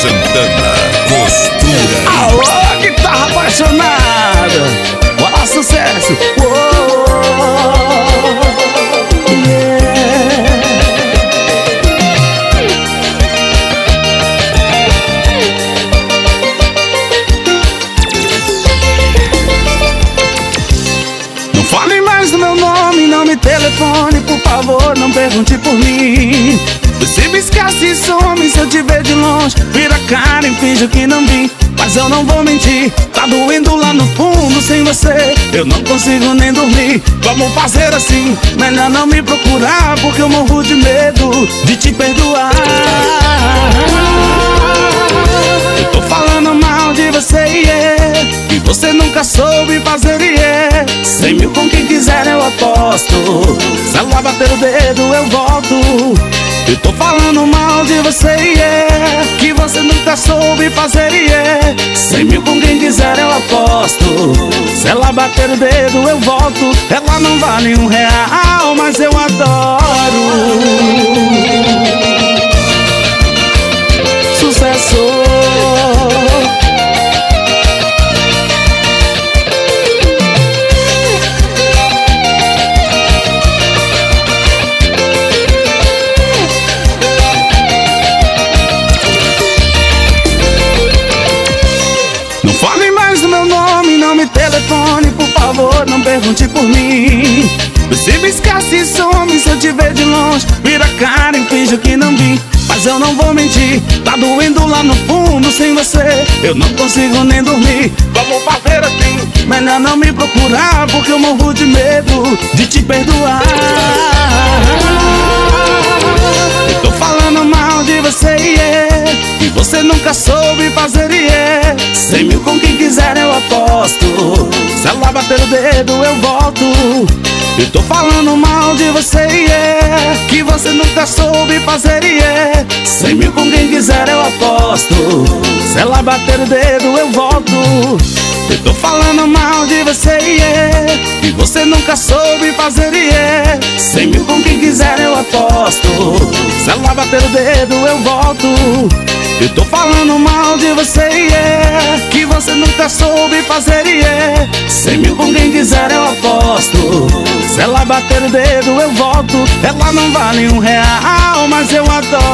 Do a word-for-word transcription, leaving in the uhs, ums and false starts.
Santana, Costura. Alô, guitarra apaixonada, bora sucesso. Uou, yeah. Não fale mais do meu nome, não me telefone, por favor, não pergunte por mim. Você me esquece e some, se eu te ver de longe, vira a cara e finge que não vi. Mas eu não vou mentir, tá doendo lá no fundo sem você, eu não consigo nem dormir. Vamos fazer assim, melhor não me procurar, porque eu morro de medo de te perdoar. Eu tô falando mal de você, yeah, e você nunca soube fazer, yeah. Cem mil com quem quiser eu aposto, se ela bater o dedo eu volto. Eu tô falando mal de você, yeah, que você nunca soube fazer, yeah. Cem mil com quem quiser eu aposto, se ela bater o dedo eu volto. Ela não vale um real, mas eu adoro. Sucesso. Não fale mais do meu nome, não me telefone, por favor, não pergunte por mim. Você me esquece e some, se eu te ver de longe, vira a cara e finge que não vi. Mas eu não vou mentir, tá doendo lá no fundo sem você, eu não consigo nem dormir. Vamos fazer assim, melhor não me procurar, porque eu morro de medo de te perdoar. Eu tô falando mal de você, yeah, e você nunca soube fazer, yeah. Cem mil com quem quiser eu aposto, se ela bater o dedo eu volto. Eu tô falando mal de você, yeah, que você nunca soube fazer, yeah. Cem mil com quem quiser eu aposto, se ela bater o dedo eu volto. Eu tô falando mal de você, yeah, e você nunca soube fazer, yeah. Cem mil com quem quiser eu aposto, se ela bater o dedo eu volto. Eu tô falando mal de você, yeah, que você nunca soube fazer, yeah. Cem mil com quem quiser eu aposto, se ela bater o dedo eu volto. Ela não vale um real, mas eu adoro.